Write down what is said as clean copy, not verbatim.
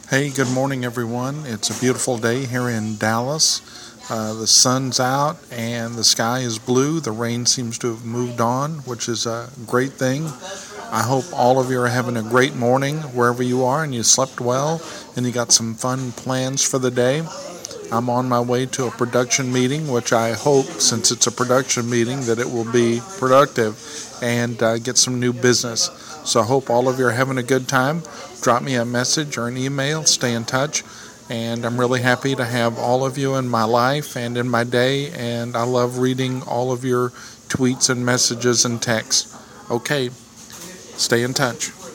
Hey, good morning, everyone. It's a beautiful day here in Dallas. The sun's out and the sky is blue. The rain seems to have moved on, which is a great thing. I hope all of you are having a great morning wherever you are and you slept well and you got some fun plans for the day. I'm on my way to a production meeting, which I hope, since it's a production meeting, that it will be productive and get some new business. So I hope all of you are having a good time. Drop me a message or an email, stay in touch, and I'm really happy to have all of you in my life and in my day, and I love reading all of your tweets and messages and texts. Okay, stay in touch.